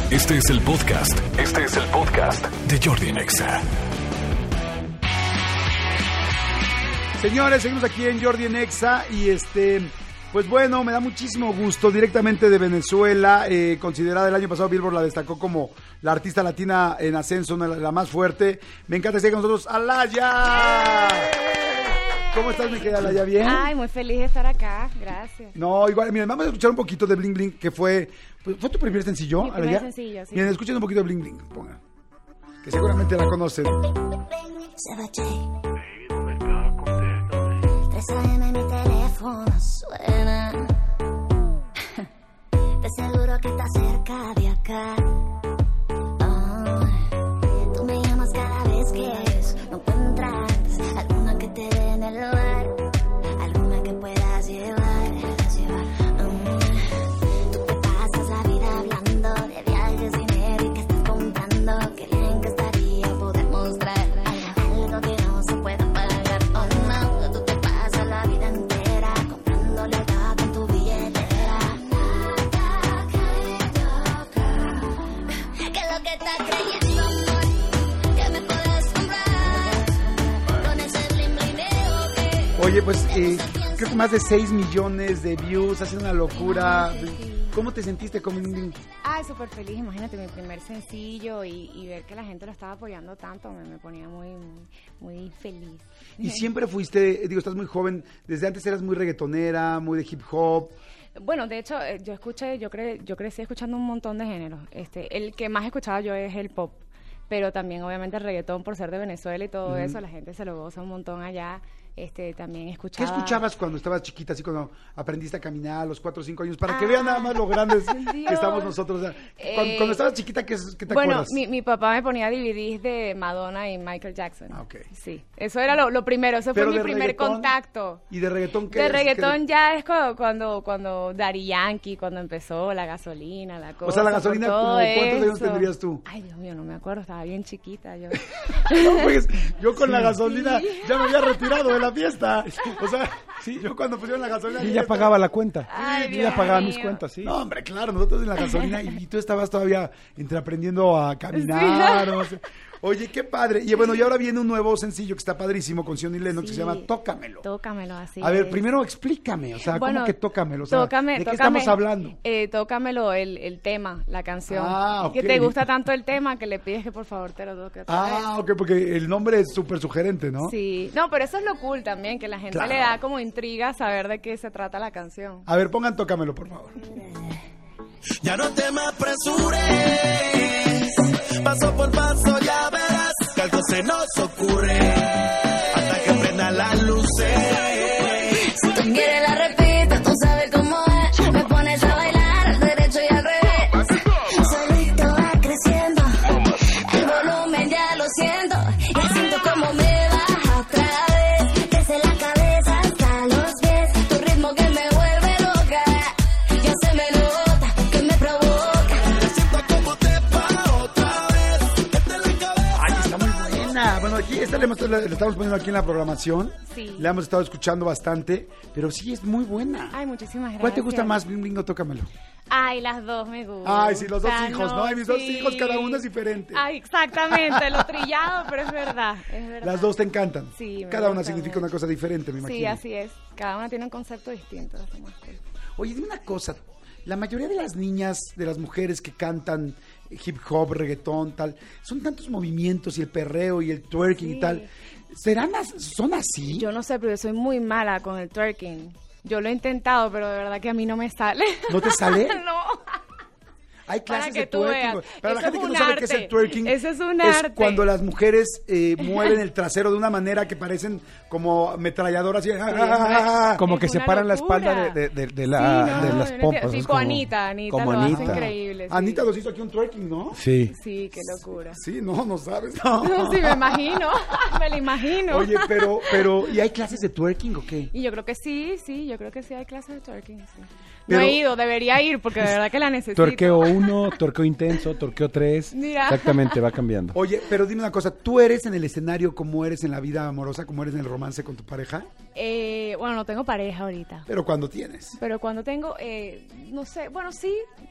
Este es el podcast de Jordi en Exa. Señores, seguimos aquí en Jordi en Exa y pues bueno, me da muchísimo gusto, directamente de Venezuela, considerada el año pasado Billboard la destacó como la artista latina en ascenso, la más fuerte. Me encanta estar con nosotros, Alaya. ¿Cómo estás, mi querida Alaya? ¿Bien? Ay, muy feliz de estar acá, gracias. No, igual, miren, vamos a escuchar un poquito de Bling Bling, que fue tu primer sencillo, Mi primer Alaya. sencillo, sí. Miren, escuchen un poquito de Bling Bling, pongan, que seguramente la conocen. 3 AM mi teléfono suena. De seguro que está cerca de acá. Tú me llamas cada vez que no encuentras alguna que te dé en el lugar, alguna que puedas llevar. Tú te pasas la vida hablando de viajes, dinero y que estás comprando. Qué bien que estaría poder mostrar algo que no se pueda pagar. Oh no, tú te pasas la vida entera comprándole todo en tu billetera. ¿Qué es lo que estás creyendo, amor? Que me puedes comprar con ese bling blineo que... Oye, pues creo que más de 6 millones de views, ha sido una locura. ¿Cómo te sentiste con Bling Bling? Ay, súper feliz, imagínate mi primer sencillo y ver que la gente lo estaba apoyando tanto, me ponía muy feliz. Y siempre fuiste, estás muy joven, desde antes eras muy reggaetonera, muy de hip hop. Bueno, de hecho, yo crecí escuchando un montón de géneros. El que más escuchaba yo es el pop, pero también obviamente el reggaetón por ser de Venezuela y todo eso, la gente se lo goza un montón allá. También escuchaba... ¿Qué escuchabas cuando estabas chiquita, así cuando aprendiste a caminar a los 4 o 5 años? Para que vean nada más lo grandes que estamos nosotros. O sea, cuando estabas chiquita, ¿qué te acuerdas? Bueno, mi papá me ponía DVDs de Madonna y Michael Jackson. Ah, ok. Sí, eso era lo primero, ese fue mi primer contacto. ¿Y de reggaetón qué? De reggaetón ya es cuando Daddy Yankee, cuando empezó la gasolina, la cosa. O sea, la gasolina, ¿cuántos años tendrías tú? Ay, Dios mío, no me acuerdo, estaba bien chiquita yo. No, pues, yo con la gasolina ya me había retirado de la fiesta. O sea, yo cuando pusieron la gasolina... Y ya pagaba la cuenta. Ay, Yo Dios ya pagaba mío. mis cuentas, sí. No, hombre, claro, nosotros en la gasolina y tú estabas todavía aprendiendo a caminar. O sea, oye, qué padre. Y bueno, y ahora viene un nuevo sencillo que está padrísimo con Sion y Lennox, que se llama Tócamelo. Tócamelo, así A ver, es. primero explícame, o sea, Bueno, ¿cómo que tócamelo? O sea, tócame, ¿de qué estamos hablando? Tócamelo, el tema, la canción. Ah, ok. Que te gusta tanto el tema que le pides que por favor te lo toque otra vez. Ah, ok, porque el nombre es súper sugerente, ¿no? Sí, no, pero eso es lo cool también, que la gente Claro. le da como intriga saber de qué se trata la canción. A ver, pongan Tócamelo, por favor. Ya no te me apresures, paso por paso ya verás que algo se nos ocurre, hasta que prendan las luces. Si tú quieres la repito, tú sabes cómo es. Me pones a bailar al derecho y al revés. Solito va creciendo, el volumen ya lo siento. Y siento como me baja otra vez, desde la cabeza hasta los pies. Tu ritmo que me vuelve loca, ya se me nota que me provoca. Te siento como te va otra vez, desde la cabeza. Ay, está muy buena. Bueno, aquí le estamos poniendo aquí en la programación. Sí. La hemos estado escuchando bastante, pero sí es muy buena. Ay, muchísimas gracias. ¿Cuál te gusta más, Bling Bling o Tócamelo? Ay, las dos me gustan. Ay, sí, los dos hijos, ¿no? Ay, mis dos sí. hijos, cada uno es diferente. Ay, exactamente, lo trillado, pero es verdad. Las dos te encantan. Sí, me Cada una gusta significa mucho. una cosa diferente, me imagino. Sí, así es. Cada una tiene un concepto distinto. Eso es más cool. Oye, dime una cosa. La mayoría de las niñas, de las mujeres que cantan hip hop, reggaetón, tal, son tantos movimientos y el perreo y el twerking Sí. y tal. ¿Son así? Yo no sé, pero yo soy muy mala con el twerking. Yo lo he intentado, pero de verdad que a mí no me sale. ¿No te sale? No. Hay Para clases que de tú twerking. veas. Para la Eso gente es que no un sabe qué es el arte. twerking, Eso es un es arte. cuando las mujeres mueven el trasero de una manera que parecen como ametralladoras. Como que Es una separan la locura. espalda de Sí, las no, pompas. es tipo como- Anita como lo hace Anita. increíble. Sí. Anita nos hizo aquí un twerking, ¿no? Sí. Sí, qué locura. Sí, no sabes. No. Sí, me imagino, me lo imagino. Oye, pero, ¿y hay clases de twerking o qué? Y yo creo que sí, yo creo que sí hay clases de twerking, sí. Pero- No he ido, debería ir porque de verdad que la necesito. Torqueo 1, torqueo intenso, torqueo 3. Mira. Exactamente, va cambiando. Oye, pero dime una cosa, ¿tú eres en el escenario como eres en la vida amorosa, como eres en el romance con tu pareja? Bueno, no tengo pareja ahorita. Pero cuando tienes. Pero cuando tengo, no sé, bueno, sí,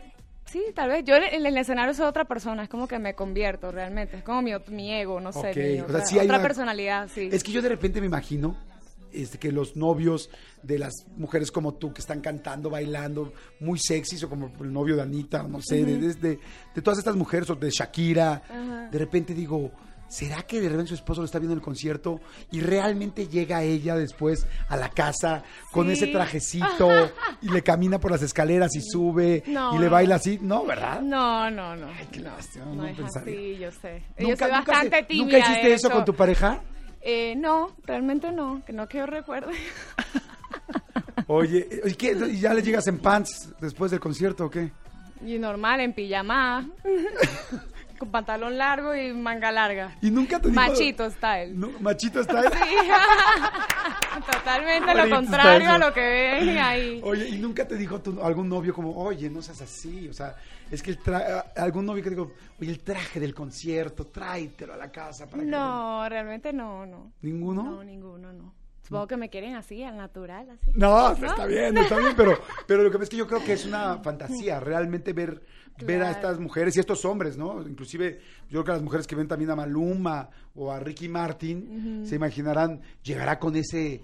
Sí, tal vez. Yo en el escenario soy otra persona, es como que me convierto realmente. Es como mi ego, no sé. Ok, Mi o sea, otra, sí hay otra una- personalidad, sí. Es que yo de repente me imagino que los novios de las mujeres como tú que están cantando, bailando, muy sexys, o como el novio de Anita, no sé, de todas estas mujeres, o de Shakira, de repente digo, ¿será que de repente su esposo lo está viendo en el concierto y realmente llega ella después a la casa con Sí. ese trajecito y le camina por las escaleras y sube No, y le no. baila así? No, ¿verdad? No. qué lástima, No no es pensaría. así, yo sé. ¿Nunca- Yo soy nunca bastante se- tímida. ¿Nunca hiciste de eso hecho. con tu pareja? No, realmente no, que yo recuerde. Oye, ¿y qué? ¿Y ya le llegas en pants después del concierto o qué? Y normal, en pijama, con pantalón largo y manga larga. Y nunca te dijo... Machito style. No, machito está ahí. Totalmente Bonito lo contrario está a eso. lo que ven ahí. Oye, ¿y nunca te dijo algún novio como, oye, no seas así? O sea, es que algún novio que digo, oye, el traje del concierto, tráetelo a la casa para que... No, realmente no. ¿Ninguno? No, ninguno, no. Supongo que me quieren así, al natural, así. No, está bien, pero lo que ves es que yo creo que es una fantasía, realmente ver a Claro. estas mujeres y estos hombres, ¿no? Inclusive, yo creo que las mujeres que ven también a Maluma o a Ricky Martin, se imaginarán, llegará con ese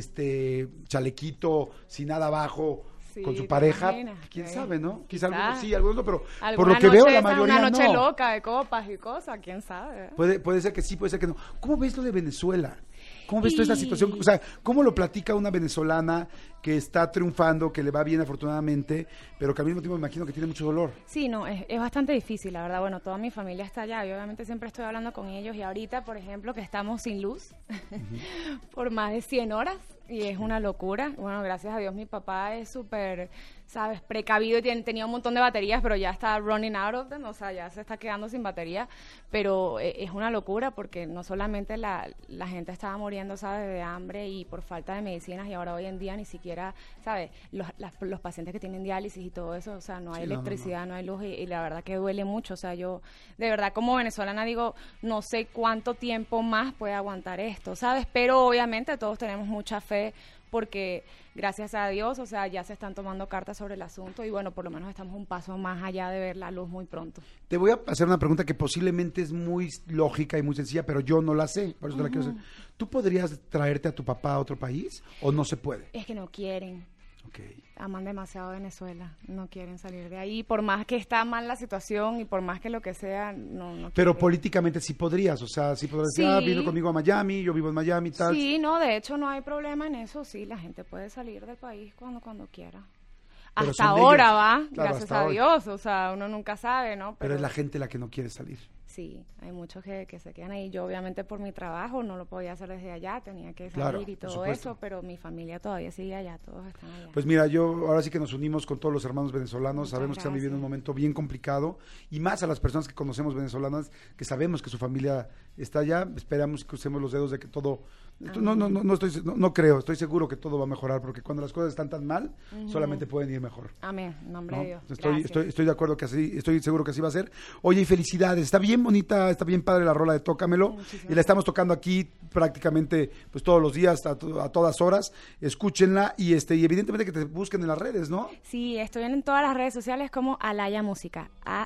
chalequito sin nada abajo, Sí, con su ¿te pareja, imaginas? quién Sí. sabe, ¿no? Quizá Quizá. algunos sí, algunos no, pero por Alguna lo que veo noche la esa, mayoría una noche no. loca de copas y cosas, quién sabe. Puede ser que sí, puede ser que no. ¿Cómo ves lo de Venezuela? ¿Cómo ves tú esta Y- situación? O sea, ¿cómo lo platica una venezolana que está triunfando, que le va bien afortunadamente, pero que al mismo tiempo me imagino que tiene mucho dolor? Sí, no, es bastante difícil, la verdad. Bueno, toda mi familia está allá y obviamente siempre estoy hablando con ellos. Y ahorita, por ejemplo, que estamos sin luz por más de 100 horas y es una locura. Bueno, gracias a Dios mi papá es súper, ¿sabes? Precavido y tenía un montón de baterías, pero ya está running out of them, o sea, ya se está quedando sin batería. Pero es una locura porque no solamente la gente estaba muriendo, ¿sabes? De hambre y por falta de medicinas, y ahora hoy en día ni siquiera, ¿sabes? Los pacientes que tienen diálisis y todo eso, o sea, no hay Sí, no, electricidad, no hay luz y la verdad que duele mucho. O sea, yo de verdad como venezolana digo, no sé cuánto tiempo más puede aguantar esto, ¿sabes? Pero obviamente todos tenemos mucha fe porque gracias a Dios, o sea, ya se están tomando cartas sobre el asunto y bueno, por lo menos estamos un paso más allá de ver la luz muy pronto. Te voy a hacer una pregunta que posiblemente es muy lógica y muy sencilla, pero yo no la sé, por eso te la quiero hacer. ¿Tú podrías traerte a tu papá a otro país o no se puede? Es que no quieren. Ok. Aman demasiado Venezuela, no quieren salir de ahí, por más que está mal la situación y por más que lo que sea, no Pero quieren. políticamente sí podrías, o sea, sí podrías decir, Sí. vino conmigo a Miami, yo vivo en Miami y tal. Sí, no, de hecho no hay problema en eso, sí, la gente puede salir del país cuando quiera. Pero Hasta son ahora leyes. va, Claro, gracias hasta a ahora. Dios, o sea, uno nunca sabe, ¿no? Pero es la gente la que no quiere salir. Sí, hay muchos que se quedan ahí. Yo obviamente por mi trabajo no lo podía hacer desde allá, tenía que salir Claro, y por todo supuesto. eso, pero mi familia todavía sigue allá, todos están allá. Pues mira, yo ahora sí que nos unimos con todos los hermanos venezolanos, Muchas sabemos que están viviendo un gracias. momento bien complicado y más a las personas que conocemos venezolanas, que sabemos que su familia está allá, esperamos que crucemos los dedos de que todo, no creo, estoy seguro que todo va a mejorar, porque cuando las cosas están tan mal, solamente pueden ir mejor. Amén, en nombre ¿no? de Dios. Estoy de acuerdo que así, estoy seguro que así va a ser. Oye, y felicidades, está bien bonita, está bien padre la rola de Tócamelo, Muchísimas y la estamos tocando aquí prácticamente pues todos los días, a todas horas, escúchenla y y evidentemente que te busquen en las redes, ¿no? Sí, estoy en todas las redes sociales como Alaya Música,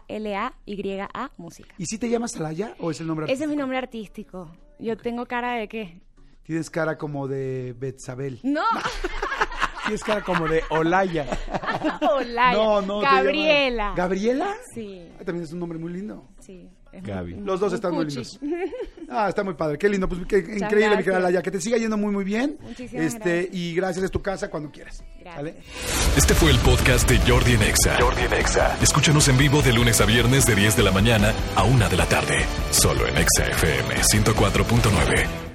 ALAYA Música. ¿Y si te llamas Alaya o es el nombre Ese es mi artístico? nombre artístico. Yo tengo cara de qué. Tienes cara como de Betsabel. No, Sí, es cara como de Olaya. Olaya. te Gabriela. llamas- ¿Gabriela? Sí, Ay, también es un nombre muy lindo. sí. es Gaby. Los dos están muy cuchi. lindos. Ah, está muy padre, qué lindo, pues qué increíble, mi gracias. querida Alaya, que te siga yendo muy muy bien. Muchísimas gracias. Y gracias, es tu casa cuando quieras. Gracias. ¿Vale? Este fue el podcast de Jordi en Exa. Jordi en Exa. Escúchanos en vivo de lunes a viernes de 10 de la mañana a 1 de la tarde. Solo en Exa FM 104.9.